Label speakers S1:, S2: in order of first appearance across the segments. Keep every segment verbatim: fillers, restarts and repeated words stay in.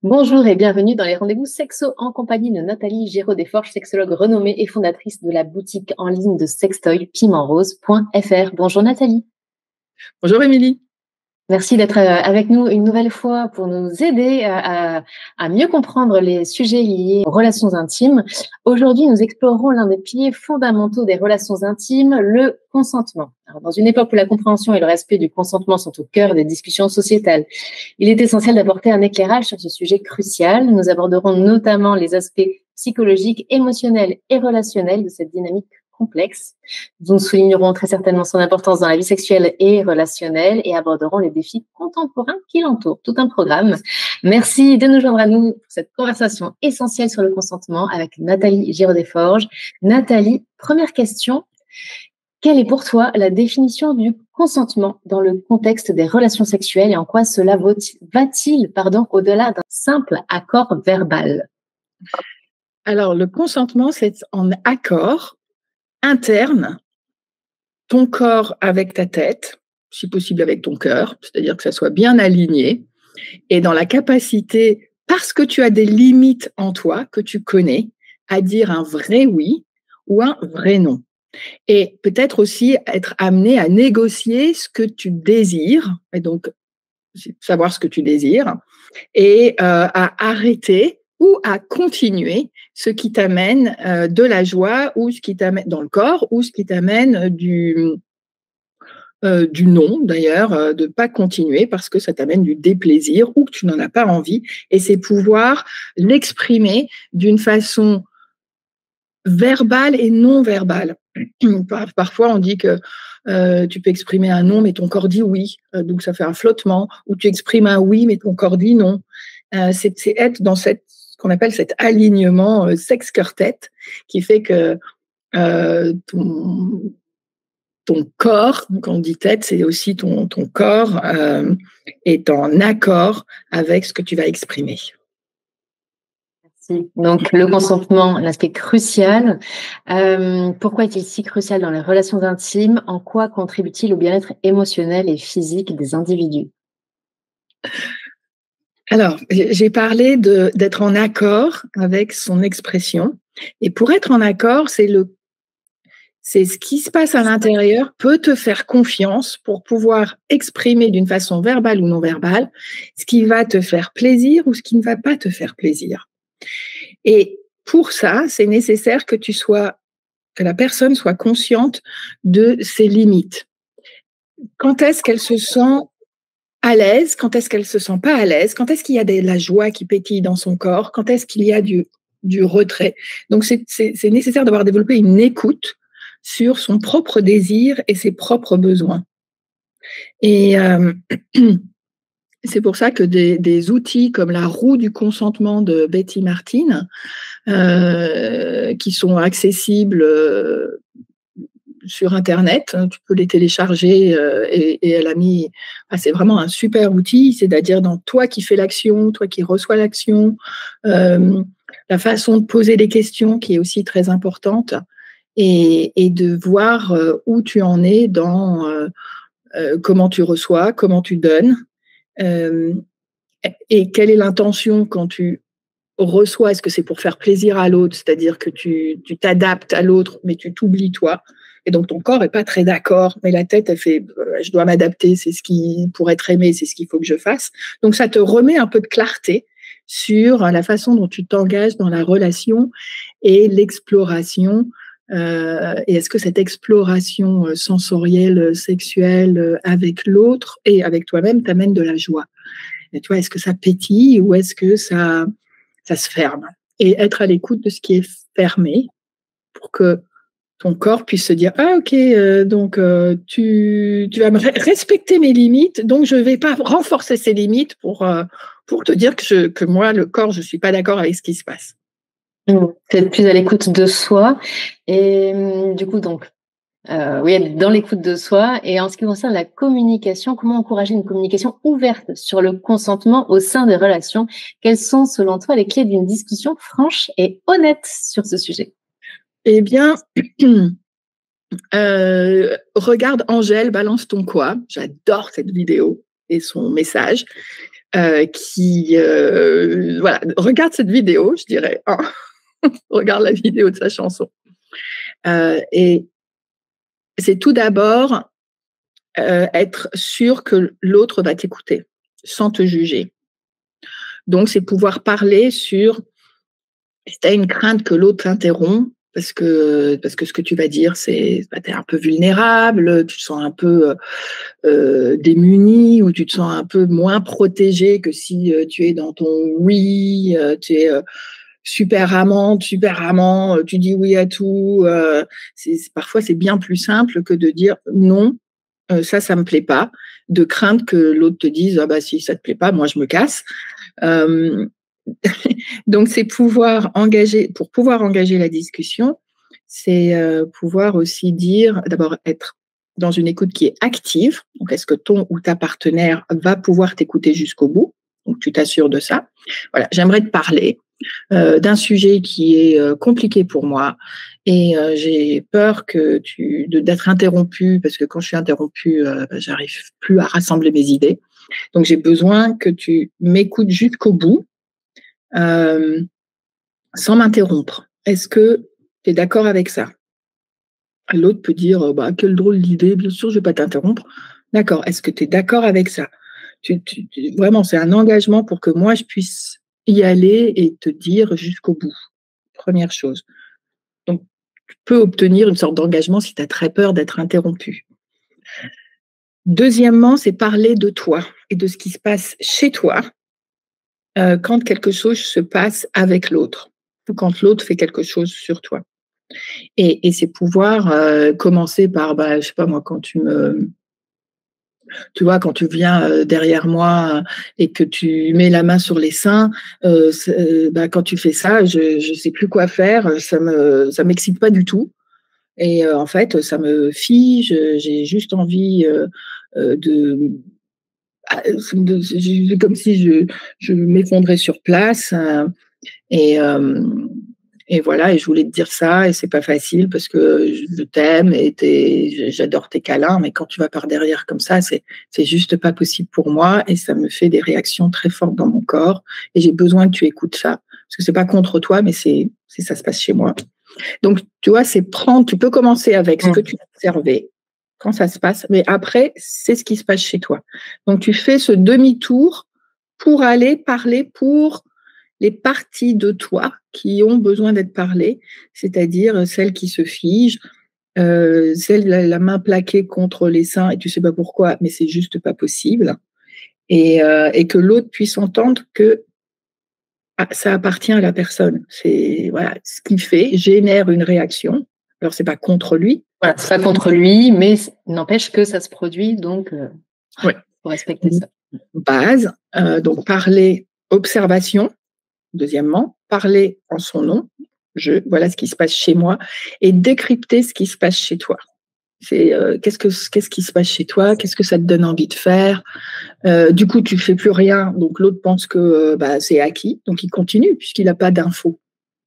S1: Bonjour et bienvenue dans les rendez-vous sexo en compagnie de Nathalie Giraud-Desforges, sexologue renommée et fondatrice de la boutique en ligne de sextoy piment rose point f r. Bonjour Nathalie.
S2: Bonjour Émilie.
S1: Merci d'être avec nous une nouvelle fois pour nous aider à, à mieux comprendre les sujets liés aux relations intimes. Aujourd'hui, nous explorerons l'un des piliers fondamentaux des relations intimes, le consentement. Alors, dans une époque où la compréhension et le respect du consentement sont au cœur des discussions sociétales, il est essentiel d'apporter un éclairage sur ce sujet crucial. Nous aborderons notamment les aspects psychologiques, émotionnels et relationnels de cette dynamique complexe. Nous soulignerons très certainement son importance dans la vie sexuelle et relationnelle et aborderons les défis contemporains qui l'entourent. Tout un programme. Merci de nous joindre à nous pour cette conversation essentielle sur le consentement avec Nathalie Giraud-Desforges. Nathalie, première question. Quelle est pour toi la définition du consentement dans le contexte des relations sexuelles et en quoi cela va-t-il pardon, au-delà d'un simple accord verbal?
S2: Alors, le consentement, c'est en accord interne, ton corps avec ta tête, si possible avec ton cœur, c'est-à-dire que ça soit bien aligné, et dans la capacité, parce que tu as des limites en toi que tu connais, à dire un vrai oui ou un vrai non. Et peut-être aussi être amené à négocier ce que tu désires, et donc savoir ce que tu désires, et euh, à arrêter ou à continuer ce qui t'amène euh, de la joie ou ce qui t'amène dans le corps ou ce qui t'amène du, euh, du non d'ailleurs, euh, de ne pas continuer parce que ça t'amène du déplaisir ou que tu n'en as pas envie. Et c'est pouvoir l'exprimer d'une façon verbale et non verbale. Parfois, on dit que euh, tu peux exprimer un non, mais ton corps dit oui, euh, donc ça fait un flottement, ou tu exprimes un oui, mais ton corps dit non. Euh, c'est, c'est être dans cette, ce qu'on appelle cet alignement euh, sexe-cœur-tête qui fait que euh, ton, ton corps, quand on dit tête, c'est aussi ton, ton corps euh, est en accord avec ce que tu vas exprimer.
S1: Donc, le consentement, un aspect crucial. Euh, pourquoi est-il si crucial dans les relations intimes? En quoi contribue-t-il au bien-être émotionnel et physique des individus?
S2: Alors, j'ai parlé de, d'être en accord avec son expression. Et pour être en accord, c'est, le, c'est ce qui se passe à l'intérieur peut te faire confiance pour pouvoir exprimer d'une façon verbale ou non verbale ce qui va te faire plaisir ou ce qui ne va pas te faire plaisir. Et pour ça, c'est nécessaire que tu sois, que la personne soit consciente de ses limites. Quand est-ce qu'elle se sent à l'aise, quand est-ce qu'elle se sent pas à l'aise, quand est-ce qu'il y a de la joie qui pétille dans son corps, quand est-ce qu'il y a du, du retrait. Donc, c'est, c'est, c'est nécessaire d'avoir développé une écoute sur son propre désir et ses propres besoins. Et euh, c'est pour ça que des, des outils comme la roue du consentement de Betty Martin, euh, qui sont accessibles euh, sur Internet, hein, tu peux les télécharger euh, et, et elle a mis, ah, c'est vraiment un super outil, c'est-à-dire dans toi qui fais l'action, toi qui reçois l'action, euh, la façon de poser des questions qui est aussi très importante et, et de voir euh, où tu en es dans euh, euh, comment tu reçois, comment tu donnes euh, et quelle est l'intention quand tu reçois, est-ce que c'est pour faire plaisir à l'autre, c'est-à-dire que tu, tu t'adaptes à l'autre mais tu t'oublies toi. Et donc, ton corps n'est pas très d'accord, mais la tête, elle fait « je dois m'adapter, c'est ce qui, pour être aimé, c'est ce qu'il faut que je fasse ». Donc, ça te remet un peu de clarté sur la façon dont tu t'engages dans la relation et l'exploration. Euh, et est-ce que cette exploration sensorielle, sexuelle avec l'autre et avec toi-même t'amène de la joie? Et tu vois, est-ce que ça pétille ou est-ce que ça, ça se ferme? Et être à l'écoute de ce qui est fermé pour que ton corps puisse se dire « Ah, ok, euh, donc euh, tu, tu vas me respecter mes limites, donc je ne vais pas renforcer ces limites pour, euh, pour te dire que, je, que moi, le corps, je ne suis pas d'accord avec ce qui se passe. »
S1: C'est être plus à l'écoute de soi. Et du coup, donc, euh, oui, être dans l'écoute de soi. Et en ce qui concerne la communication, comment encourager une communication ouverte sur le consentement au sein des relations? Quelles sont, selon toi, les clés d'une discussion franche et honnête sur ce sujet?
S2: Eh bien, euh, regarde Angèle, balance ton quoi. J'adore cette vidéo et son message. euh, qui, euh, voilà, regarde cette vidéo, je dirais. Hein. Regarde la vidéo de sa chanson. Euh, et c'est tout d'abord euh, être sûr que l'autre va t'écouter sans te juger. Donc, c'est pouvoir parler sur, si tu as une crainte que l'autre t'interrompt, parce que, parce que ce que tu vas dire, c'est bah, tu es un peu vulnérable, tu te sens un peu euh, démuni, ou tu te sens un peu moins protégé que si euh, tu es dans ton oui, euh, tu es euh, super amante, super amant, tu dis oui à tout. Euh, c'est, parfois, c'est bien plus simple que de dire non, euh, ça, ça me plaît pas, de craindre que l'autre te dise ah bah si ça te plaît pas, moi je me casse. Euh, donc c'est pouvoir engager, pour pouvoir engager la discussion, c'est euh, pouvoir aussi dire, d'abord être dans une écoute qui est active. Donc est-ce que ton ou ta partenaire va pouvoir t'écouter jusqu'au bout? Donc tu t'assures de ça. Voilà, j'aimerais te parler euh, d'un sujet qui est euh, compliqué pour moi et euh, j'ai peur que tu de, d'être interrompue, parce que quand je suis interrompue, euh, j'arrive plus à rassembler mes idées. Donc j'ai besoin que tu m'écoutes jusqu'au bout euh, sans m'interrompre. Est-ce que tu es d'accord avec ça? L'autre peut dire bah, quelle drôle d'idée, bien sûr, je ne vais pas t'interrompre. D'accord, est-ce que tu es d'accord avec ça? tu, tu, tu, Vraiment, c'est un engagement pour que moi, je puisse y aller et te dire jusqu'au bout. Première chose. Donc, tu peux obtenir une sorte d'engagement si tu as très peur d'être interrompu. Deuxièmement, c'est parler de toi et de ce qui se passe chez toi euh, quand quelque chose se passe avec l'autre ou quand l'autre fait quelque chose sur toi. Et, et c'est pouvoir euh, commencer par, bah, je sais pas moi, quand tu me... Tu vois, quand tu viens euh, derrière moi et que tu mets la main sur les seins, euh, euh, bah, quand tu fais ça, je ne sais plus quoi faire, ça me, ça m'excite pas du tout. Et euh, en fait, ça me fige, j'ai juste envie euh, euh, de... de c'est comme si je, je m'effondrais sur place. Euh, et, euh, et voilà, et je voulais te dire ça, et c'est pas facile parce que je t'aime et t'es, j'adore tes câlins, mais quand tu vas par derrière comme ça, c'est, c'est juste pas possible pour moi et ça me fait des réactions très fortes dans mon corps et j'ai besoin que tu écoutes ça. Parce que c'est pas contre toi, mais c'est, c'est ça se passe chez moi. Donc, tu vois, c'est prendre, tu peux commencer avec ce que tu as observé, quand ça se passe, mais après, c'est ce qui se passe chez toi. Donc, tu fais ce demi-tour pour aller parler pour les parties de toi qui ont besoin d'être parlées, c'est-à-dire celles qui se figent, euh, celles la, la main plaquée contre les seins et tu sais pas pourquoi, mais c'est juste pas possible, et, euh, et que l'autre puisse entendre que ah, ça appartient à la personne. C'est voilà, ce qu'il fait génère une réaction. Alors c'est pas contre lui.
S1: Voilà, c'est pas contre lui, mais n'empêche que ça se produit, donc euh,
S2: ouais.
S1: faut respecter ça.
S2: Base, euh, donc parler, observation. Deuxièmement, parler en son nom, je, voilà ce qui se passe chez moi, et décrypter ce qui se passe chez toi. C'est euh, qu'est-ce que qu'est-ce qui se passe chez toi, qu'est-ce que ça te donne envie de faire. Euh, du coup, tu fais plus rien, donc l'autre pense que euh, bah, c'est acquis, donc il continue puisqu'il n'a pas d'infos.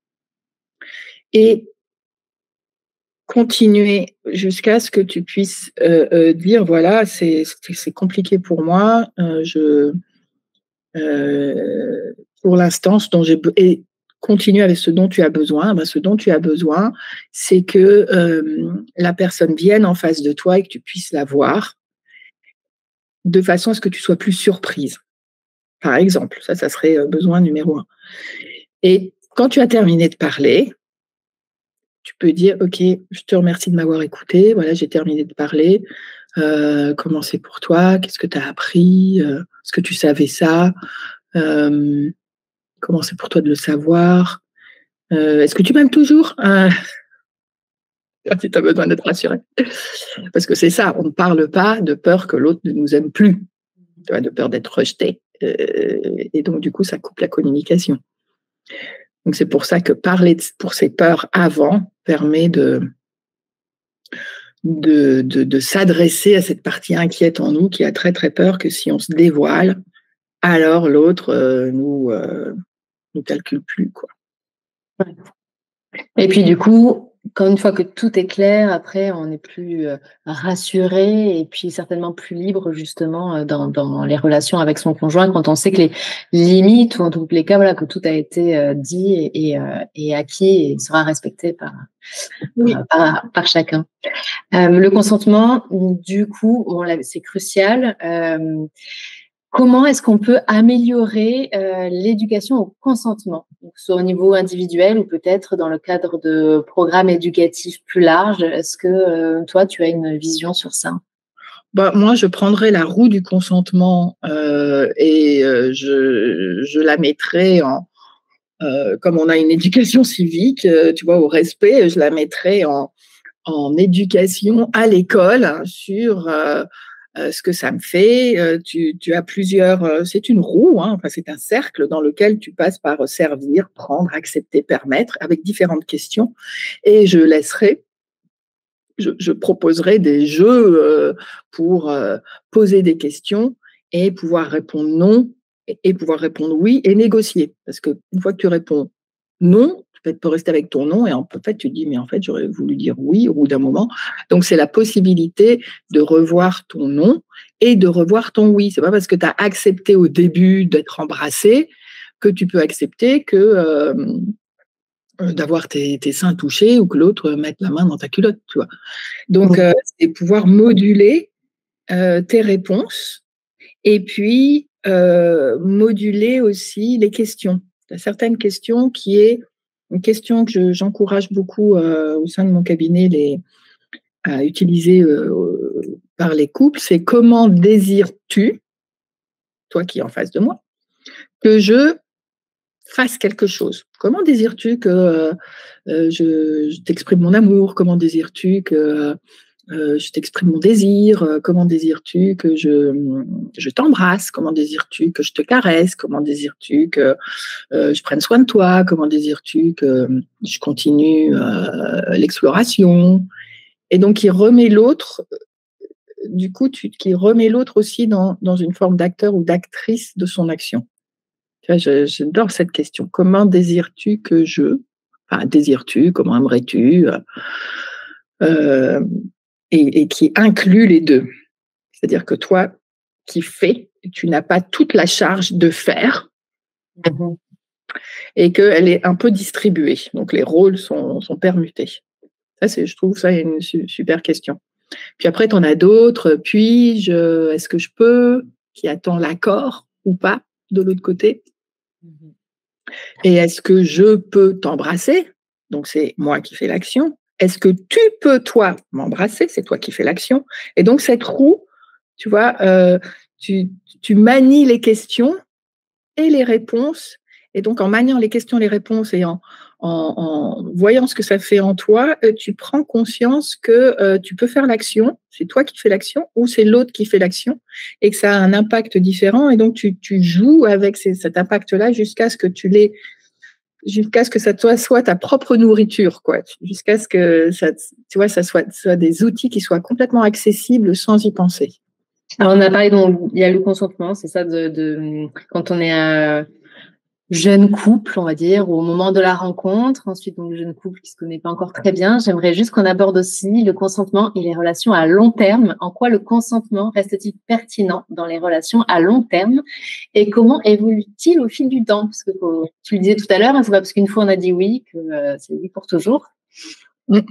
S2: Et continuer jusqu'à ce que tu puisses euh, euh, dire voilà, c'est, c'est, c'est compliqué pour moi, euh, je euh, pour l'instant, ce dont j'ai et continue avec ce dont tu as besoin. Ben, ce dont tu as besoin, c'est que euh, la personne vienne en face de toi et que tu puisses la voir de façon à ce que tu sois plus surprise. Par exemple, ça, ça serait besoin numéro un. Et quand tu as terminé de parler, tu peux dire, OK, je te remercie de m'avoir écouté. Voilà, j'ai terminé de parler. Euh, comment c'est pour toi? Qu'est-ce que tu as appris? euh, Est-ce que tu savais ça? euh, Comment c'est pour toi de le savoir? euh, Est-ce que tu m'aimes toujours? euh, Si tu as besoin d'être rassuré. Parce que c'est ça, on ne parle pas de peur que l'autre ne nous aime plus, tu vois, de peur d'être rejeté. Euh, et donc, du coup, ça coupe la communication. Donc, c'est pour ça que parler de, pour ces peurs avant permet de, de, de, de s'adresser à cette partie inquiète en nous qui a très, très peur que si on se dévoile, alors l'autre euh, nous, euh, nous calcule plus, quoi.
S1: Et puis, du coup, quand une fois que tout est clair, après, on est plus euh, rassuré et puis certainement plus libre justement euh, dans, dans les relations avec son conjoint quand on sait que les limites ou en tous les cas, voilà, que tout a été euh, dit et, et, euh, et acquis et sera respecté par,
S2: Oui.
S1: par, par, par chacun. Euh, le consentement, du coup, bon, là, c'est crucial. Euh, Comment est-ce qu'on peut améliorer euh, l'éducation au consentement, donc, soit au niveau individuel ou peut-être dans le cadre de programmes éducatifs plus larges? Est-ce que euh, toi, tu as une vision sur ça?
S2: Bah, moi, je prendrais la roue du consentement euh, et euh, je, je la mettrais en, euh, comme on a une éducation civique, euh, tu vois, au respect, je la mettrais en, en éducation à l'école hein, sur euh, euh, ce que ça me fait. Euh, tu, tu as plusieurs, euh, c'est une roue, hein, enfin, c'est un cercle dans lequel tu passes par servir, prendre, accepter, permettre, avec différentes questions. Et je laisserai, je, je proposerai des jeux euh, pour euh, poser des questions et pouvoir répondre non et, et pouvoir répondre oui et négocier. Parce qu'une fois que tu réponds non, tu peux rester avec ton non et en fait, tu te dis, mais en fait, j'aurais voulu dire oui au bout d'un moment. Donc, c'est la possibilité de revoir ton non et de revoir ton oui. C'est pas parce que tu as accepté au début d'être embrassé que tu peux accepter que euh, d'avoir tes, tes seins touchés ou que l'autre mette la main dans ta culotte, tu vois. Donc,
S1: Mmh.
S2: euh, c'est pouvoir moduler euh, tes réponses et puis euh, moduler aussi les questions. Il y a certaines questions qui est une question que je, j'encourage beaucoup euh, au sein de mon cabinet les, à utiliser euh, par les couples, c'est comment désires-tu, toi qui es en face de moi, que je fasse quelque chose. Comment désires-tu que euh, je, je t'exprime mon amour? Comment désires-tu que Euh, je t'exprime mon désir, euh, comment désires-tu que je, je t'embrasse, comment désires-tu que je te caresse, comment désires-tu que euh, je prenne soin de toi, comment désires-tu que je continue euh, l'exploration. Et donc, il remet l'autre, du coup, tu, qui remet l'autre aussi dans, dans une forme d'acteur ou d'actrice de son action. Tu vois, je, j'adore cette question. Comment désires-tu que je, enfin, désires-tu, comment aimerais-tu euh, et, et qui inclut les deux. C'est-à-dire que toi qui fais, tu n'as pas toute la charge de faire
S1: Mmh.
S2: et qu'elle est un peu distribuée. Donc les rôles sont, sont permutés. Ça, c'est, je trouve ça une su- super question. Puis après, tu en as d'autres. Puis-je, est-ce que je peux, qui attend l'accord ou pas de l'autre côté?
S1: Mmh.
S2: Et est-ce que je peux t'embrasser? Donc c'est moi qui fais l'action. Est-ce que tu peux, toi, m'embrasser? C'est toi qui fais l'action. Et donc cette roue, tu vois, euh, tu, tu manies les questions et les réponses. Et donc, en maniant les questions, les réponses et en, en, en voyant ce que ça fait en toi, euh, tu prends conscience que euh, tu peux faire l'action, c'est toi qui fais l'action ou c'est l'autre qui fait l'action et que ça a un impact différent. Et donc, tu, tu joues avec ces, cet impact-là jusqu'à ce que tu l'aies, jusqu'à ce que ça soit, soit ta propre nourriture, quoi. Jusqu'à ce que ça, tu vois, ça soit, soit des outils qui soient complètement accessibles sans y penser.
S1: Alors, on a parlé, donc, il y a le consentement, c'est ça, de, de quand on est un jeune couple, on va dire, au moment de la rencontre. Ensuite, donc, jeune couple qui se connaît pas encore très bien. J'aimerais juste qu'on aborde aussi le consentement et les relations à long terme. En quoi le consentement reste-t-il pertinent dans les relations à long terme et comment évolue-t-il au fil du temps? Parce que faut- tu le disais tout à l'heure, hein, c'est pas parce qu'une fois on a dit oui que euh, c'est oui pour toujours.
S2: Mm.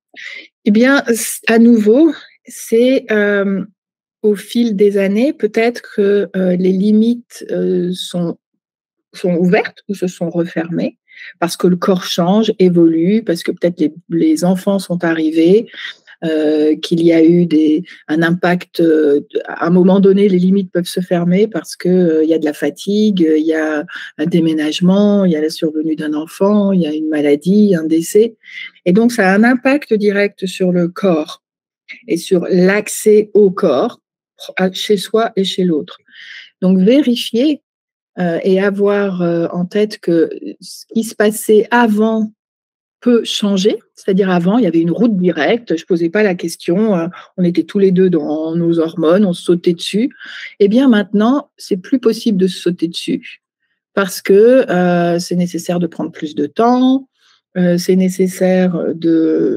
S2: Eh bien, à nouveau, c'est euh, au fil des années, peut-être que euh, les limites euh, sont, sont ouvertes ou se sont refermées parce que le corps change, évolue, parce que peut-être les, les enfants sont arrivés, euh, qu'il y a eu des, un impact. Euh, à un moment donné, les limites peuvent se fermer parce qu'il euh, y a de la fatigue, il y a un déménagement, il y a la survenue d'un enfant, il y a une maladie, un décès. Et donc, ça a un impact direct sur le corps et sur l'accès au corps chez soi et chez l'autre. Donc, vérifier euh, et avoir euh, en tête que ce qui se passait avant peut changer. C'est-à-dire avant, il y avait une route directe, je ne posais pas la question, euh, on était tous les deux dans nos hormones, on se sautait dessus. Eh bien maintenant, c'est plus possible de se sauter dessus parce que euh, c'est nécessaire de prendre plus de temps, euh, c'est nécessaire de,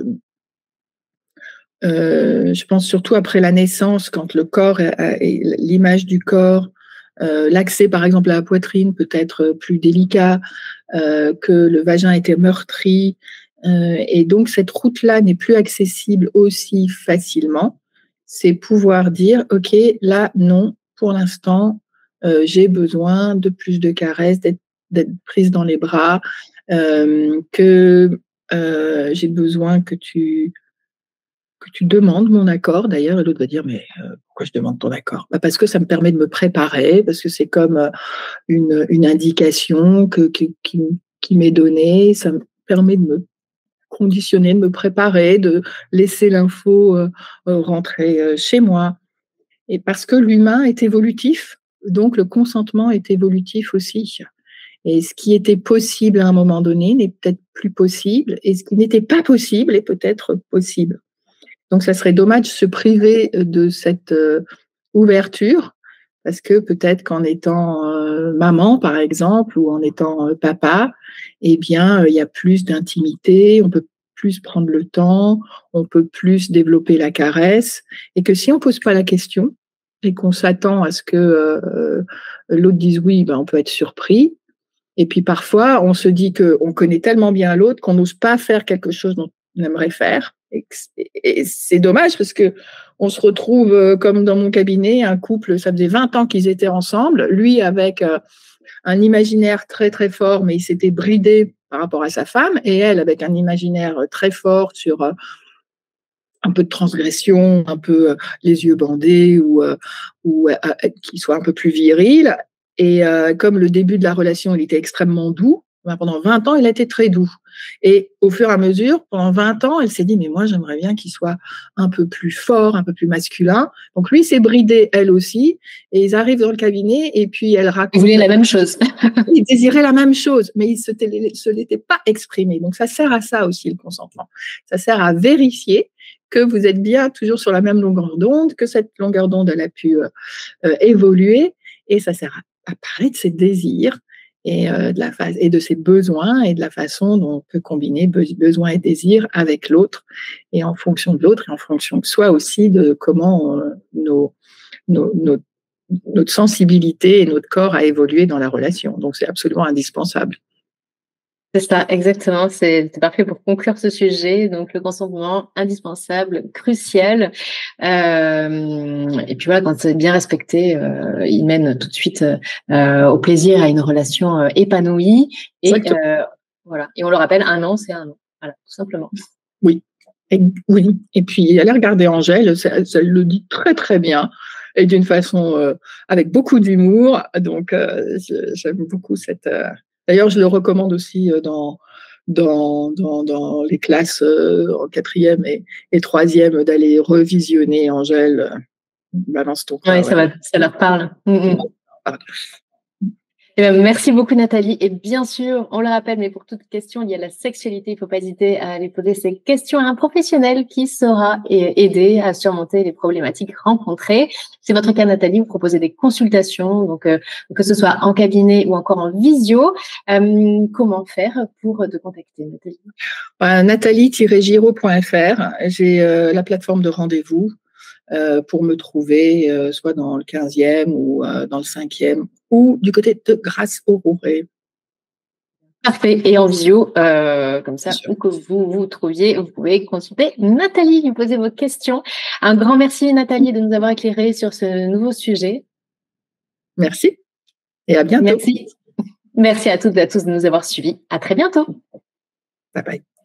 S2: euh, je pense surtout après la naissance, quand le corps, est, l'image du corps, euh, l'accès par exemple à la poitrine peut être plus délicat, euh, que le vagin était meurtri, euh, et donc cette route-là n'est plus accessible aussi facilement. C'est pouvoir dire, ok, là non, pour l'instant, euh, j'ai besoin de plus de caresses, d'être, d'être prise dans les bras, euh, que euh, j'ai besoin que tu que tu demandes mon accord d'ailleurs, et l'autre va dire mais euh, pourquoi je demande ton accord? Bah, parce que ça me permet de me préparer, parce que c'est comme euh, une, une indication que, que, qui, qui m'est donnée, ça me permet de me conditionner, de me préparer, de laisser l'info euh, euh, rentrer euh, chez moi. Et parce que l'humain est évolutif, donc le consentement est évolutif aussi. Et ce qui était possible à un moment donné n'est peut-être plus possible, et ce qui n'était pas possible est peut-être possible. Donc, ça serait dommage de se priver de cette euh, ouverture, parce que peut-être qu'en étant euh, maman, par exemple, ou en étant euh, papa, eh bien, il y a plus d'intimité, on peut plus prendre le temps, on peut plus développer la caresse, et que si on ne pose pas la question et qu'on s'attend à ce que euh, l'autre dise oui, ben, on peut être surpris. Et puis parfois, on se dit qu'on connaît tellement bien l'autre qu'on n'ose pas faire quelque chose dont on aimerait faire. Et c'est dommage parce que on se retrouve comme dans mon cabinet, un couple, ça faisait vingt ans qu'ils étaient ensemble, lui avec un imaginaire très très fort, mais il s'était bridé par rapport à sa femme, et elle avec un imaginaire très fort sur un peu de transgression, un peu les yeux bandés, ou, ou qu'il soit un peu plus viril. Et euh, comme le début de la relation, il était extrêmement doux, ben pendant vingt ans, il a été très doux. Et au fur et à mesure, pendant vingt ans, elle s'est dit, mais moi, j'aimerais bien qu'il soit un peu plus fort, un peu plus masculin. Donc lui, s'est bridé, elle aussi. Et ils arrivent dans le cabinet, et puis elle raconte.
S1: Ils voulaient la même chose.
S2: Ils désiraient la même chose, mais ils ne se l'étaient pas exprimé. Donc ça sert à ça aussi, le consentement. Ça sert à vérifier que vous êtes bien toujours sur la même longueur d'onde, que cette longueur d'onde, elle a pu euh, euh, évoluer. Et ça sert à, à parler de ses désirs et, euh, de la fa- et de ses besoins, et de la façon dont on peut combiner be- besoins et désirs avec l'autre, et en fonction de l'autre, et en fonction de soi aussi, de comment on, nos, nos, nos, notre sensibilité et notre corps a évolué dans la relation. Donc, c'est absolument indispensable.
S1: C'est ça, exactement. C'est parfait pour conclure ce sujet. Donc, le consentement, indispensable, crucial. Euh, et puis voilà, quand c'est bien respecté, euh, il mène tout de suite euh, au plaisir, à une relation euh, épanouie. Et euh, voilà. Et on le rappelle, un an, c'est un an. Voilà, tout simplement.
S2: Oui. Et, oui. Et puis, allez regarder Angèle, ça, ça le dit très, très bien. Et d'une façon euh, avec beaucoup d'humour. Donc, euh, j'aime beaucoup cette... Euh... D'ailleurs, je le recommande aussi dans, dans, dans, dans les classes euh, en quatrième et, et troisième, d'aller revisionner Angèle. Balance ton corps.
S1: Oui, ça, va, ça leur parle. Mm-hmm. Eh bien, merci beaucoup, Nathalie. Et bien sûr, on le rappelle, mais pour toute question liée à la sexualité, il ne faut pas hésiter à aller poser ces questions à un professionnel qui saura aider à surmonter les problématiques rencontrées. C'est votre cas, Nathalie. Vous proposez des consultations, donc euh, que ce soit en cabinet ou encore en visio. Euh, comment faire pour te contacter, Nathalie?
S2: euh, nathalie tiret giraud point f r. J'ai euh, la plateforme de rendez-vous euh, pour me trouver, euh, soit dans le quinzième ou euh, dans le cinquième, ou du côté de Grasse-Auroré.
S1: Parfait. Et en visio, euh, comme ça, où que vous vous trouviez, vous pouvez consulter Nathalie, lui poser vos questions. Un grand merci, Nathalie, de nous avoir éclairé sur ce nouveau sujet.
S2: Merci. Et à bientôt.
S1: Merci. Merci à toutes et à tous de nous avoir suivis. À très bientôt.
S2: Bye bye.